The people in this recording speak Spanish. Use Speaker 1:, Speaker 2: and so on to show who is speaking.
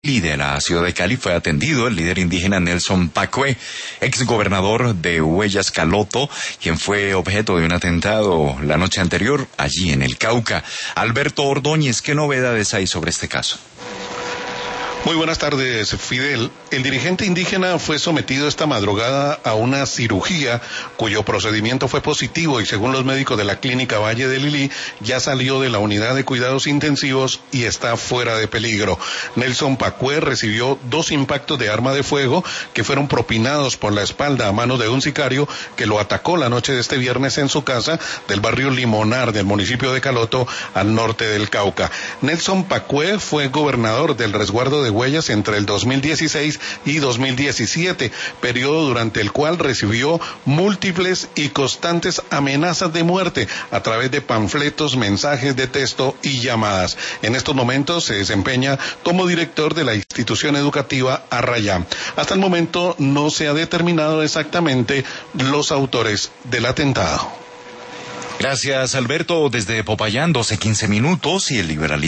Speaker 1: De la ciudad de Cali fue atendido el líder indígena Nelson Pacue, exgobernador de Huellas Caloto, quien fue objeto de un atentado la noche anterior allí en el Cauca. Alberto Ordóñez, ¿qué novedades hay sobre este caso?
Speaker 2: Muy buenas tardes, Fidel. El dirigente indígena fue sometido esta madrugada a una cirugía cuyo procedimiento fue positivo y según los médicos de la clínica Valle de Lili ya salió de la unidad de cuidados intensivos y está fuera de peligro. Nelson Pacue recibió 2 impactos de arma de fuego que fueron propinados por la espalda a manos de un sicario que lo atacó la noche de este viernes en su casa del barrio Limonar del municipio de Caloto al norte del Cauca. Nelson Pacue fue gobernador del resguardo de Huellas entre el 2016 y 2017, periodo durante el cual recibió múltiples y constantes amenazas de muerte a través de panfletos, mensajes de texto y llamadas. En estos momentos se desempeña como director de la institución educativa Arrayá. Hasta el momento no se ha determinado exactamente los autores del atentado.
Speaker 1: Gracias, Alberto. Desde Popayán, 12:15 y el liberalismo